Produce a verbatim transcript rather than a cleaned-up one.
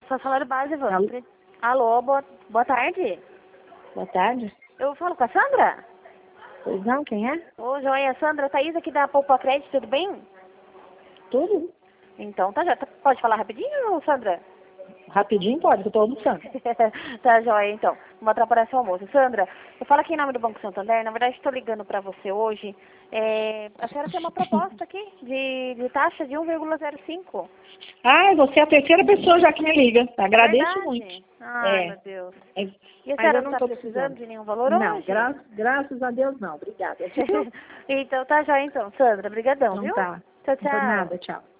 Só salário base, Alô? Evandro. Alô, boa, boa tarde. Boa tarde. Eu falo com a Sandra? Pois não, quem é? Ô, joia, Sandra, Thaís aqui da Poupa Crédito, tudo bem? Tudo? Então, tá, já, tá- pode falar rapidinho, Sandra? Rapidinho pode, que eu tô almoçando. Tá, joia, então. Não vou atrapalhar seu almoço. Sandra, eu falo aqui em nome do Banco Santander. Na verdade, estou ligando para você hoje. É, a senhora tem uma proposta aqui de, de taxa de um vírgula zero cinco. Ai, você é a terceira pessoa já que me liga. Agradeço Verdade? muito. Ai, É, meu Deus. é, E a mas senhora eu não não está tô precisando precisando. de nenhum valor Não, hoje? gra graças a Deus não. Obrigada. Viu? Então, tá, joia, então. Sandra, brigadão, Então viu? tá. Tchau, Não por tchau. nada, tchau.